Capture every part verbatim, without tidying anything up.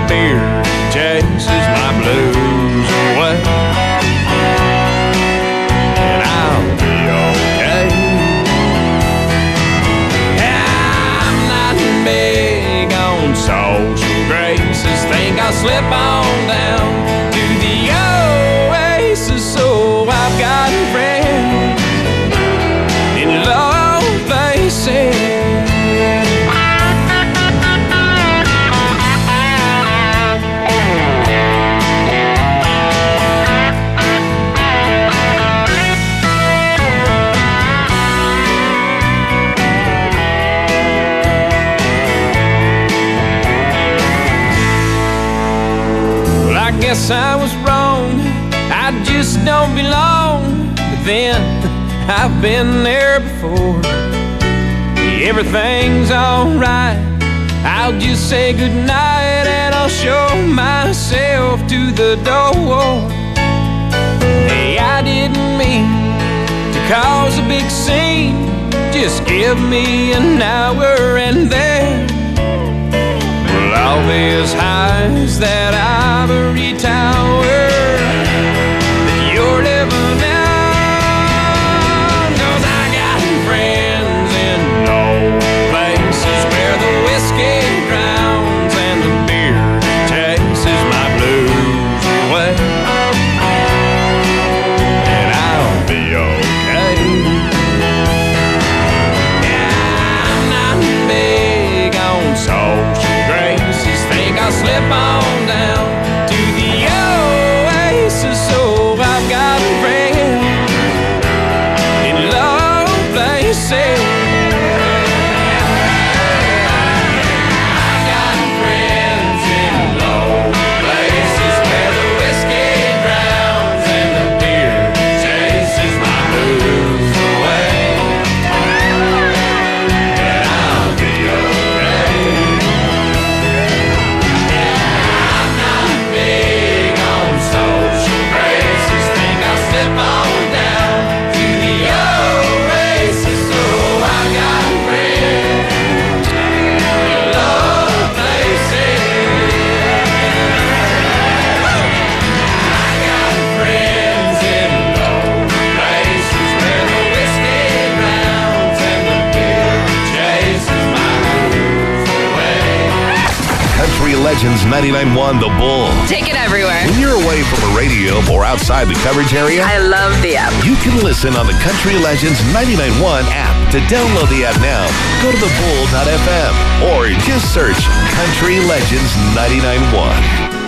beer chases my blues away. And I'll be okay. I'm not big on social graces. Think I'll slip on down to the Oasis. So I've got friends in low places. Guess I was wrong, I just don't belong. But then, I've been there before. Everything's alright, I'll just say goodnight and I'll show myself to the door. Hey, I didn't mean to cause a big scene. Just give me an hour and then I'll be as high as that ivory tower that you're living on. 'Cause I got friends in low places where the whiskey drowns and the beer chases my blues away. And I'll be okay. Yeah, I'm not big on social graces. Think I'll slip on down to the Oasis. So I've got friends in low places. I've got friends in low places where the whiskey drowns and the beer chases my blues away. And I'll be okay. Legends ninety-nine point one The Bull. Take it everywhere. When you're away from a radio or outside the coverage area, I love the app. You can listen on the Country Legends ninety-nine point one app. To download the app now, go to the bull dot f m or just search Country Legends ninety-nine point one.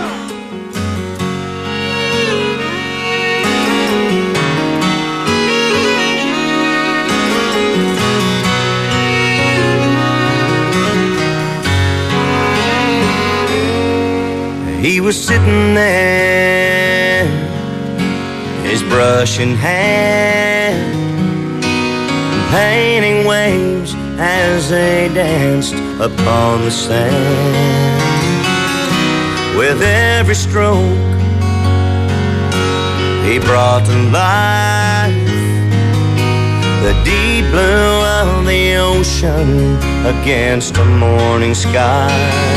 He was sitting there, his brush in hand, painting waves as they danced upon the sand. With every stroke, he brought to life the deep blue of the ocean against the morning sky.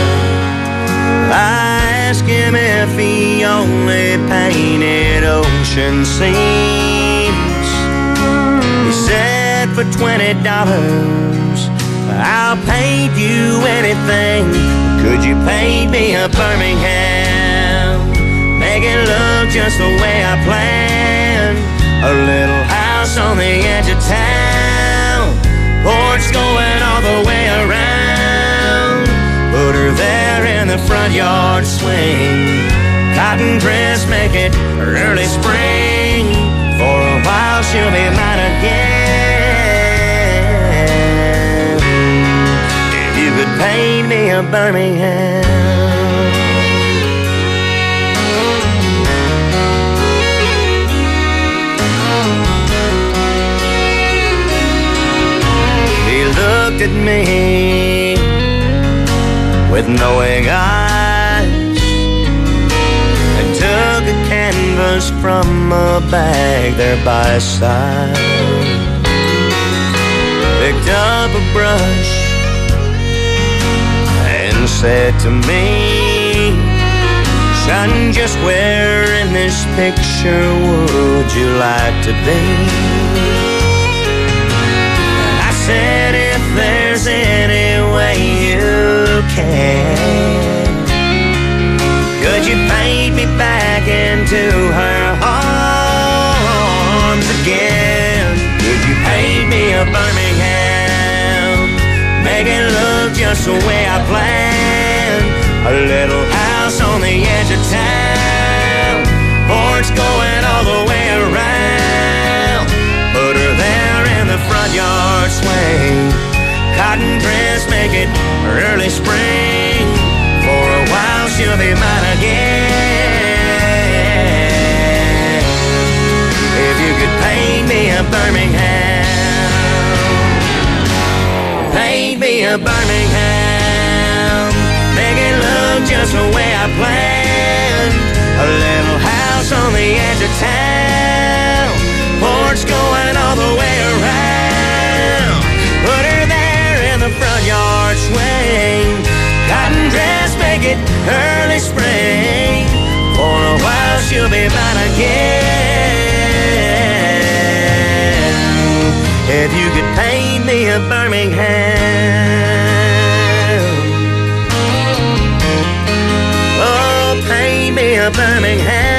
I asked him if he only painted ocean scenes. He said, for twenty dollars, I'll paint you anything. Could you paint me a Birmingham? Make it look just the way I planned. A little house on the edge of town, porch going all the way around. Put her there in the front yard swing. Cotton dress, make it early spring. For a while she'll be mine again. If you could paint me a Birmingham. He looked at me with knowing eyes and took a canvas from a bag there by his side. Picked up a brush and said to me, Son, just where in this picture would you like to be? And I said, if there's any way you can, could you paint me back into her arms again? Could you paint me a Birmingham, make it look just the way I planned? A little house on the edge of town, porch going all the way around. Put her there in the front yard swing, cotton dress, make it early spring. For a while she'll be mine again. If you could paint me a Birmingham, paint me a Birmingham, make it look just the way I planned. A little house on the edge of town, porch going all the way around. Put her there in the front yard swing, cotton dress, make it early spring. For a while she'll be mine again. If you could paint me a Birmingham, oh, paint me a Birmingham.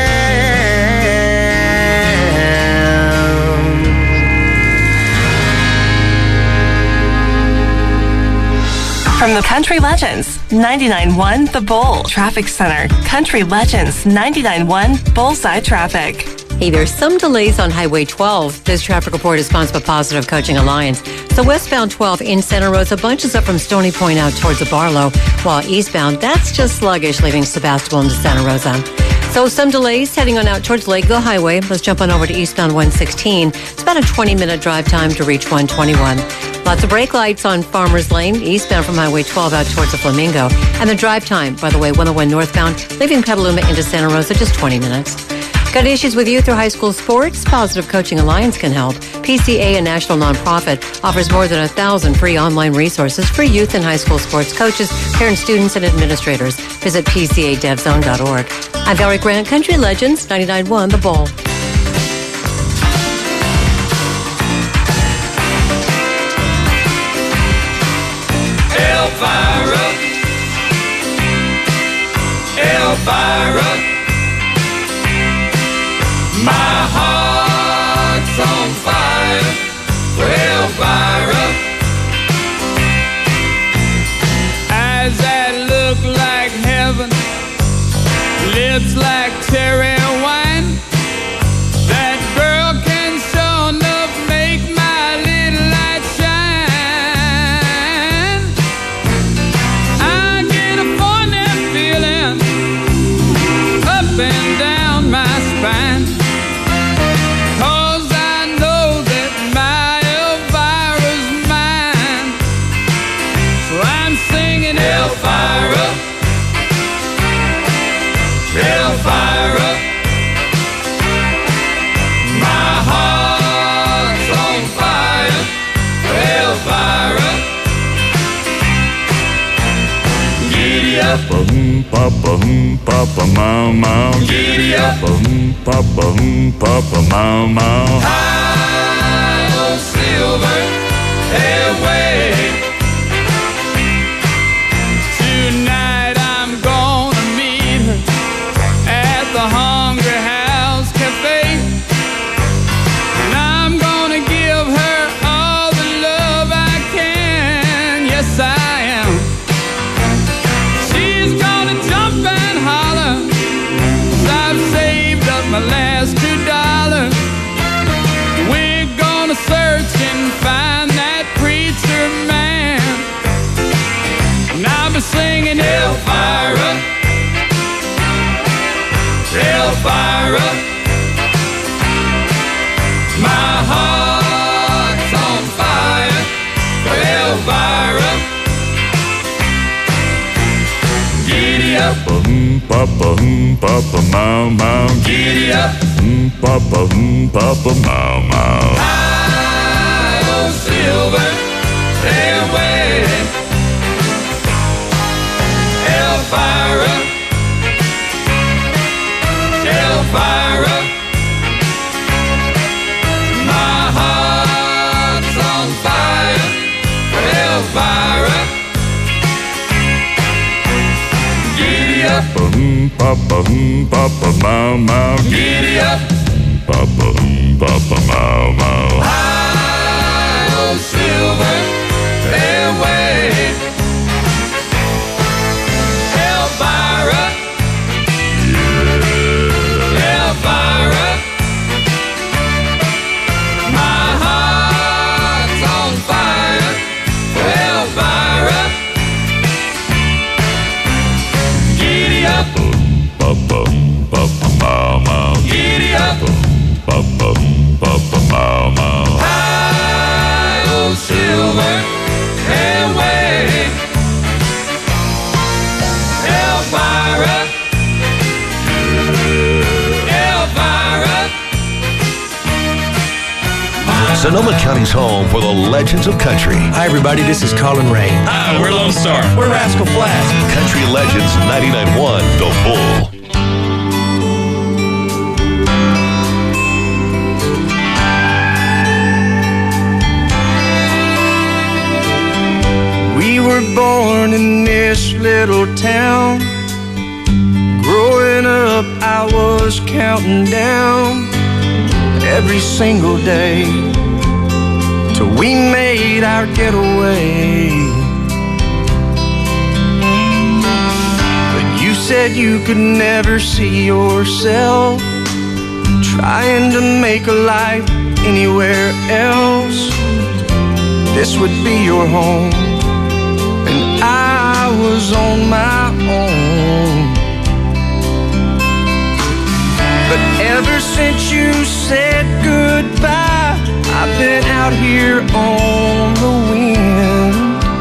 From the Country Legends, ninety-nine point one The Bull Traffic Center. Country Legends, ninety-nine point one Bullseye Traffic. Hey, there's some delays on Highway twelve. This traffic report is sponsored by Positive Coaching Alliance. So westbound twelve in Santa Rosa bunches up from Stony Point out towards the Barlow, while eastbound, that's just sluggish leaving Sebastopol into Santa Rosa. So some delays heading on out towards Lakeville Highway. Let's jump on over to eastbound one sixteen. It's about a twenty-minute drive time to reach one twenty-one. Lots of brake lights on Farmers Lane, eastbound from Highway twelve out towards the Flamingo. And the drive time, by the way, one oh one northbound, leaving Petaluma into Santa Rosa, just twenty minutes. Got issues with youth or high school sports? Positive Coaching Alliance can help. P C A, a national nonprofit, offers more than a thousand free online resources for youth and high school sports coaches, parents, students, and administrators. Visit P C A dev zone dot org. I'm Valerie Grant, Country Legends, ninety-nine point one The Bull. Elvira, Elvira, my heart's on fire for Elvira. Eyes that look like heaven, lips like cherry wine. That girl can sure enough make my little light shine. I get a funny feeling up and down my spine, 'cause I know that my Elvira's mine. So I'm singing Elvira, Elvira, my heart's on fire for Elvira. Giddy up, Ba-hum, ba-ba-hum, ba-ba-mow-mow. giddy up, Ba-hum, ba-ba-hum, ba-ba-mow-mow. high on silver airway. Tonight I'm gonna meet her at the Hungry House Cafe, and I'm gonna give her all the love I can. Yes, I am. She's gonna jump and holler, 'cause I've saved up my last two dollars. We're gonna search and find that preacher man, and I'll be singing Elvira, Elvira, my heart's on fire for Elvira. Giddy up, Ba-hum, ba-ba-hum, ba-ba-mow-mow. giddy up, Hum, ba-ba-hum, ba-ba-mow-mow. high on silver airway. Elvira, Papa, hmm, Papa, hmm, Papa, mau, mau. Giddy up. Papa, hmm, Papa, mau, mau. High on silver fairway. Elvira. Elvira. My heart's on fire for Elvira. Giddy up. Papa, hmm, Papa, mau, mau. Giddy up. Papa, hmm, Papa, mau, mau. High on silver fairway. Elvira. Elvira. Sonoma County's home for the legends of country. Hi, everybody. This is Colin Ray. Hi, we're Lone Star. We're Rascal Flatts. Country Legends ninety-nine point one, The Bull. We were born in this little town. Growing up, I was counting down every single day till we made our getaway. But you said you could never see yourself trying to make a life anywhere else. This would be your home, and I was on my own. But ever since you said goodbye, I've been out here on the wind.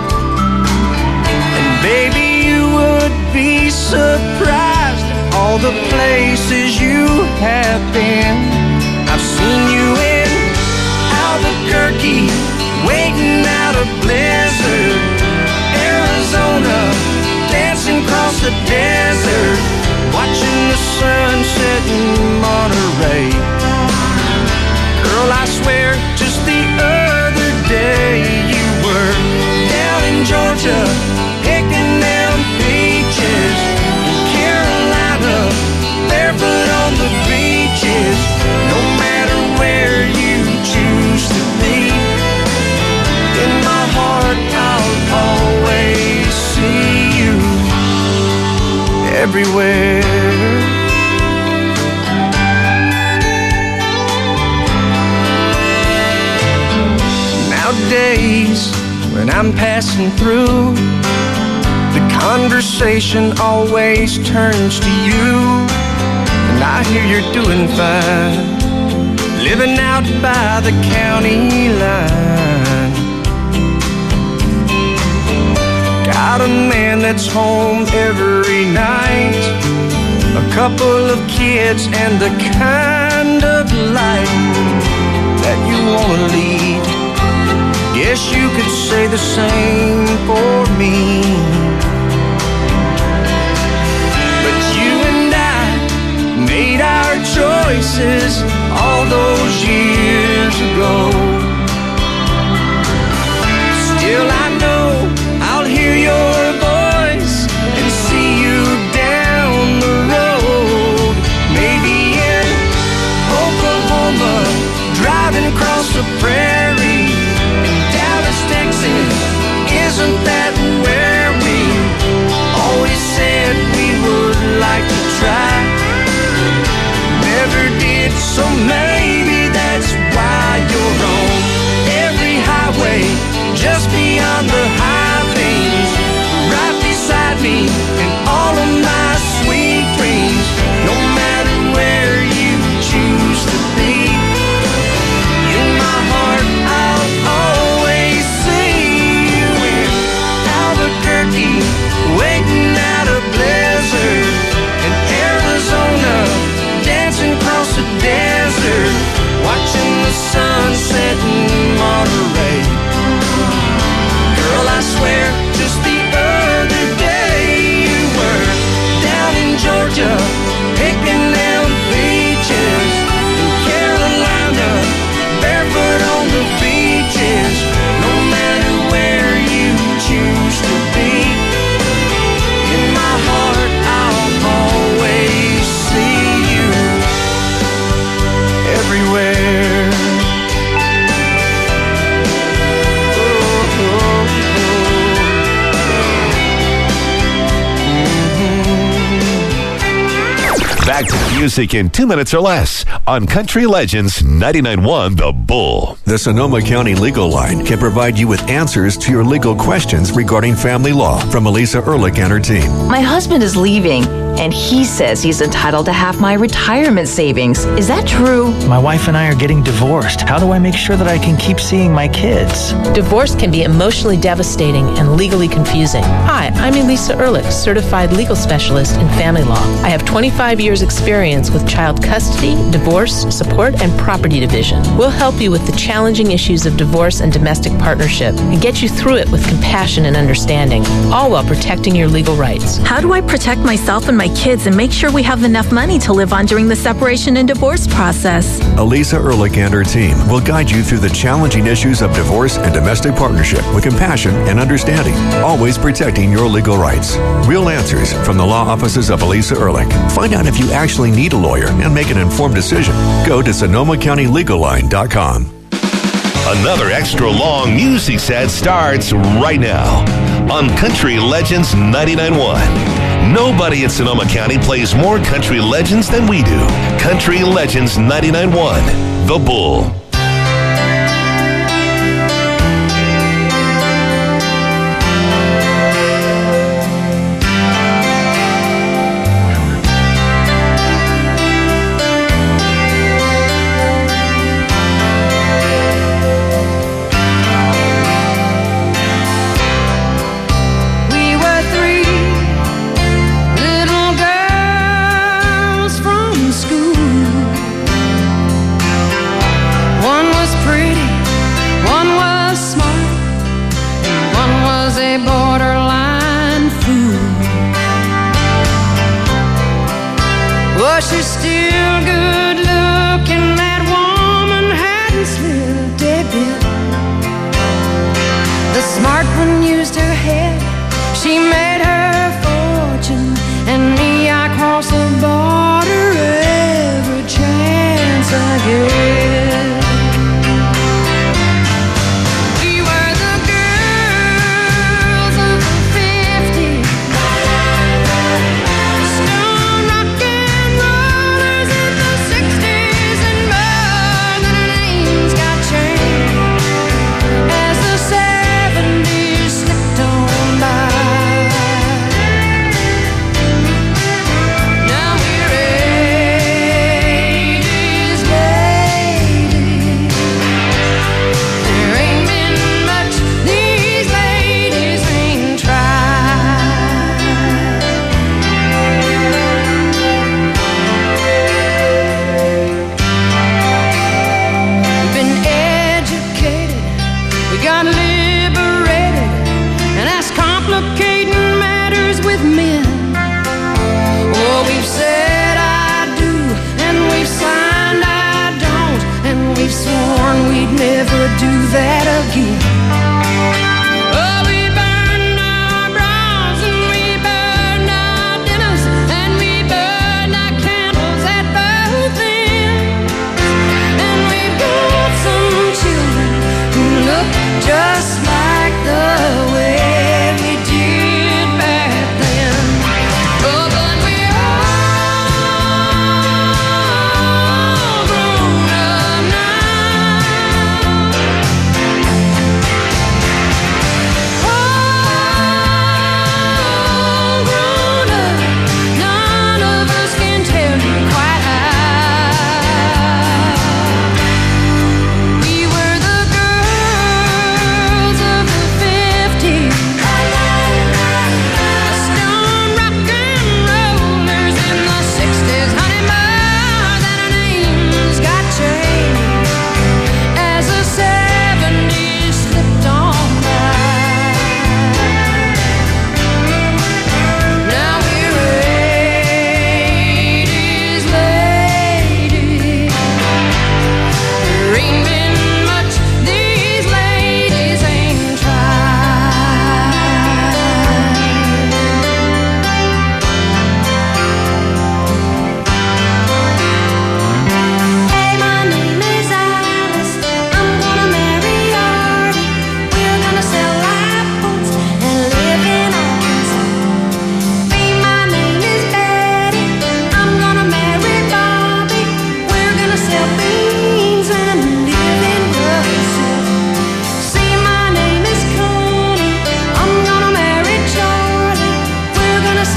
And baby, you would be surprised at all the places you have been. I've seen you in Albuquerque, waiting out a blizzard, Arizona, dancing across the desert, watching the sunset in Monterey. Girl, I swear, just the other day you were down in Georgia, picking them peaches. In Carolina, barefoot on the beaches. No matter where you choose to be, in my heart I'll always see you everywhere. Nowadays, when I'm passing through, the conversation always turns to you. And I hear you're doing fine, living out by the county line. Got a man that's home every night, a couple of kids, and the kind of life that you wanna lead. Guess you could say the same for me. But you and I made our choices all those years ago. Still I know I'll hear your voice and see you down the road. Maybe in Oklahoma, driving across the prairie. In Dallas, Texas, isn't that where we Back to the music in two minutes or less on Country Legends ninety-nine point one The Bull. The Sonoma County Legal Line can provide you with answers to your legal questions regarding family law from Elisa Ehrlich and her team. My husband is leaving, and he says he's entitled to half my retirement savings. Is that true? My wife and I are getting divorced. How do I make sure that I can keep seeing my kids? Divorce can be emotionally devastating and legally confusing. Hi, I'm Elisa Ehrlich, certified legal specialist in family law. I have twenty-five years experience with child custody, divorce, support, and property division. We'll help you with the challenging issues of divorce and domestic partnership and get you through it with compassion and understanding, all while protecting your legal rights. How do I protect myself and my kids and make sure we have enough money to live on during the separation and divorce process? Elisa Ehrlich and her team will guide you through the challenging issues of divorce and domestic partnership with compassion and understanding, always protecting your legal rights. Real answers from the law offices of Elisa Ehrlich. Find out if you actually need a lawyer and make an informed decision. Go to Sonoma County Legal Line dot com. Another extra long music set starts right now on Country Legends ninety-nine point one. Nobody in Sonoma County plays more country legends than we do. Country Legends ninety-nine point one, The Bull. She's still good looking, that woman hadn't slipped a bit. The smart one used her head, she made her fortune, and me, I cross the border every chance I get. Six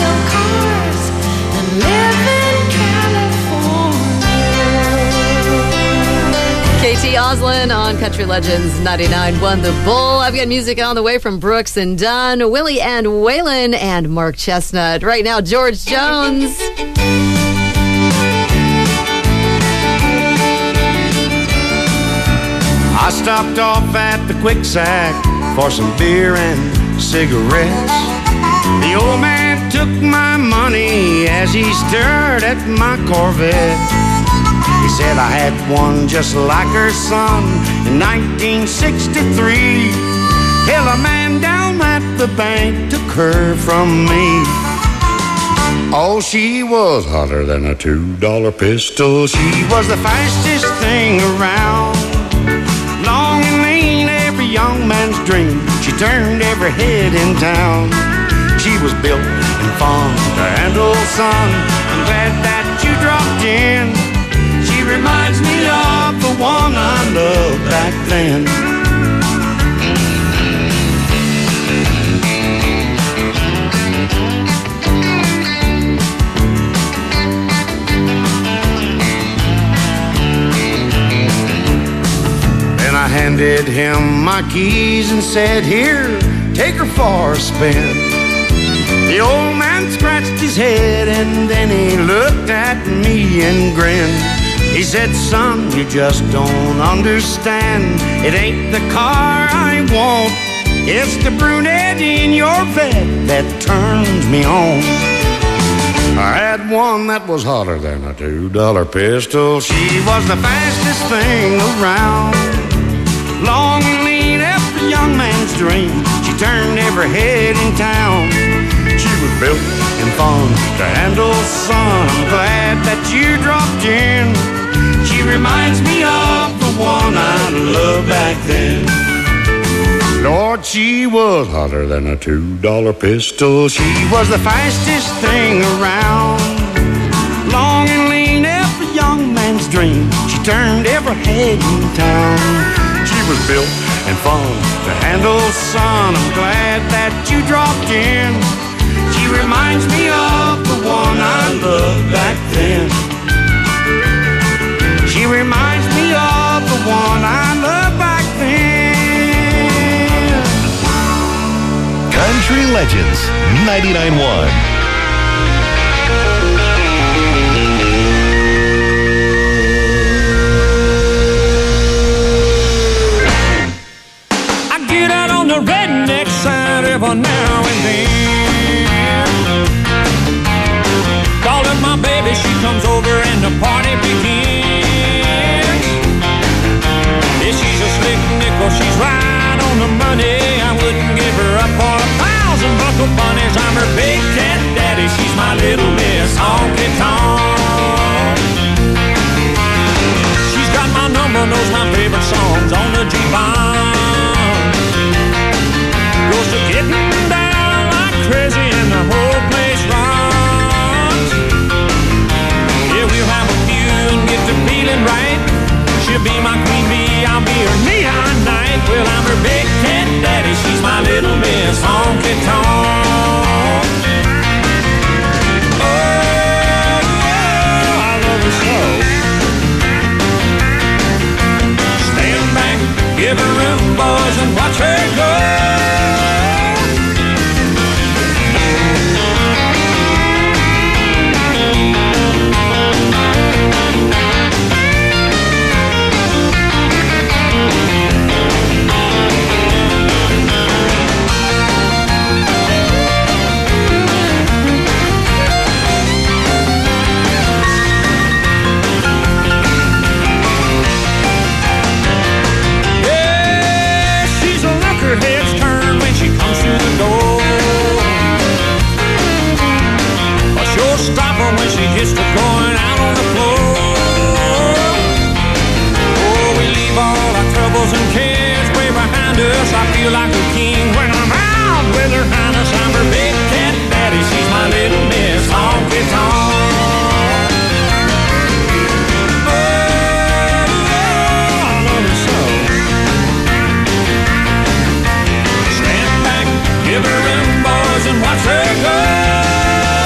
sell cars and live in California. K T Oslin on Country Legends ninety-nine point one The Bull. I've got music on the way from Brooks and Dunn, Willie and Waylon, and Mark Chestnut. Right now, George Jones. I stopped off at the Quick Sack for some beer and cigarettes. The old man took my money as he stared at my Corvette. He said I had one just like her son in nineteen sixty-three. Hell, a man down at the bank took her from me. Oh, she was hotter than a two-dollar pistol. She was the fastest thing around. Long and lean, every young man's dream. She turned every head in town. She was built and fun to handle, son. I'm glad that you dropped in. She reminds me of the one I loved back then. I handed him my keys and said, here, take her for a spin. The old man scratched his head and then he looked at me and grinned. He said, son, you just don't understand. It ain't the car I want. It's the brunette in your bed that turns me on. I had one that was hotter than a two-dollar pistol. She was the fastest thing around. Long and lean, every young man's dream. She turned every head in town. She was built and fun to handle, son. I'm glad that you dropped in. She reminds me of the one I loved back then. Lord, she was hotter than a two-dollar pistol. She was the fastest thing around. Long and lean, every young man's dream. She turned every head in town. She was built and fun to handle, son. I'm glad that you dropped in. She reminds me of the one I loved back then. She reminds me of the one I loved back then. Country Legends ninety-nine point one. Redneck side every now and then. Calling my baby, she comes over and the party begins. Yeah, she's a slick nickel, she's right on the money. I wouldn't give her up for a thousand buckle bunnies. I'm her big cat daddy, she's my little miss honky tonk. She's got my number, knows my favorite songs on the jukebox. Goes to getting down like crazy and the whole place rocks. Yeah, we'll have a few and get to feeling right. She'll be my queen bee, I'll be her neon knight. Well, I'm her big cat daddy, she's my little miss honky tonk. Oh, oh, I love her so. Stand back, give her room, boys, and watch her go. Hits the going out on the floor. Oh, we leave all our troubles and cares way behind us. I feel like a king when I'm out with her highness. I'm her big cat daddy, she's my little miss honky tonk. Oh, I love her so. Stand back, give her room, boys, and watch her go.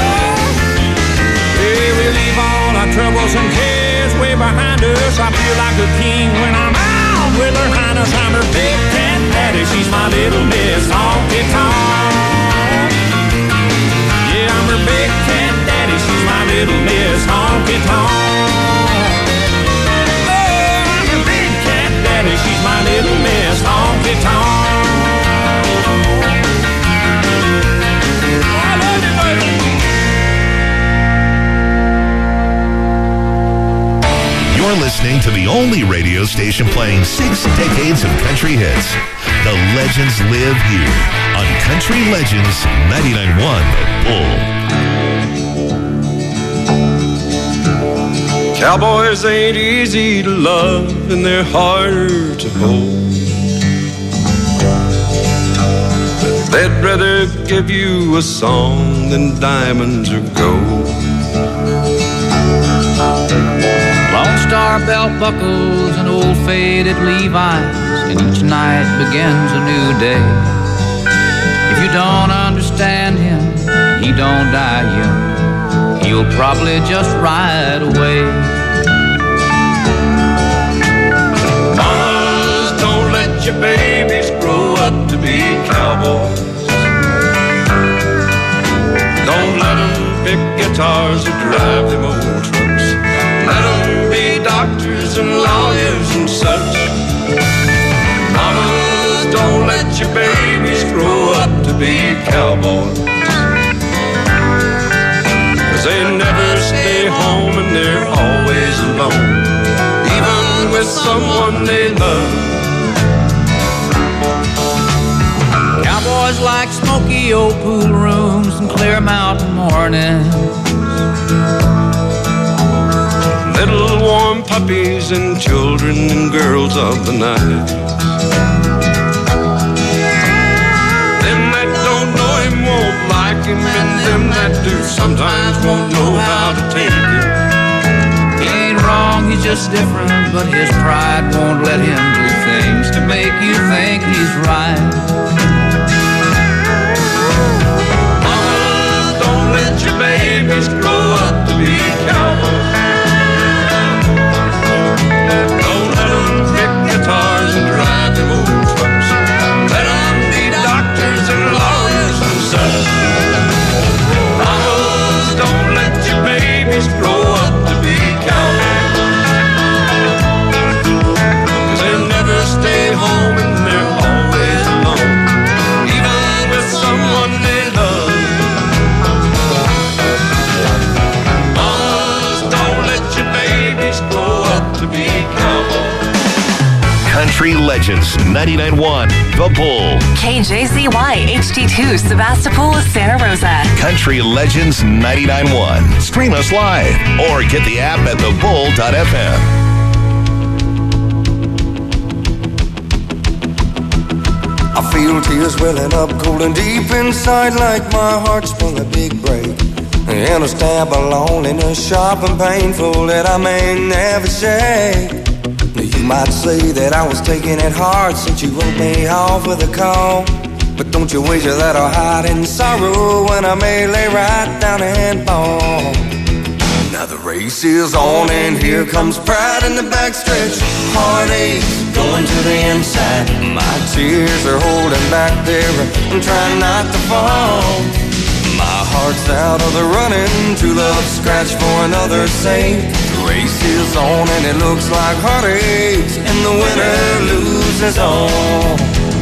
girls and kids way behind us. I feel like a king when I'm out with her highness. I'm her big cat daddy, she's my little miss honky tonk. Yeah, I'm her big cat daddy, she's my little miss honky tonk. Oh, I'm her big cat daddy, she's my little miss honky tonk. You're listening to the only radio station playing six decades of country hits. The legends live here on Country Legends ninety-nine point one The Bull. Cowboys ain't easy to love and they're harder to hold. They'd rather give you a song than diamonds or gold. Lone Star belt buckles and old faded Levi's, and each night begins a new day. If you don't understand him, he don't die young, he'll probably just ride away. Mamas, don't let your babies grow up to be cowboys. Don't let them pick guitars or drive them old trucks. Let them be doctors and lawyers and such. Mamas, don't let your babies grow up to be cowboys. 'Cause they never stay home and they're always alone, even with someone they love. Cowboys like smoky old pool rooms and clear mountain mornings, little warm puppies and children and girls of the night. Them that don't know him won't like him, and them that do sometimes won't know how to take it. He ain't wrong, he's just different, but his pride won't let him do things to make you think he's right. Mama, don't let your babies grow up to be cowboys. Don't let them pick guitars and drive them old trucks. Let them be doctors and lawyers and such. Mamas, don't let your babies grow up to be cowboys. 'Cause they never stay home and they're always alone, even with someone they love. Mamas, don't let your babies grow up to be cowboys. Country Legends ninety-nine point one The Bull. K J Z Y H D two Sebastopol, Santa Rosa. Country Legends ninety-nine point one. Stream us live or get the app at the bull dot f m. I feel tears welling up cold and deep inside, like my heart sprung a big break. And a stab of loneliness sharp and painful that I may never shake. You might say that I was taking it hard since you wrote me off with a call, but don't you wager that I'll hide in sorrow when I may lay right down and fall. Now the race is on and here comes pride in the backstretch. Heartache going to the inside. My tears are holding back there, I'm trying not to fall. My heart's out of the running, true love scratch for another sake. The race is on and it looks like heartaches, and the winner loses all.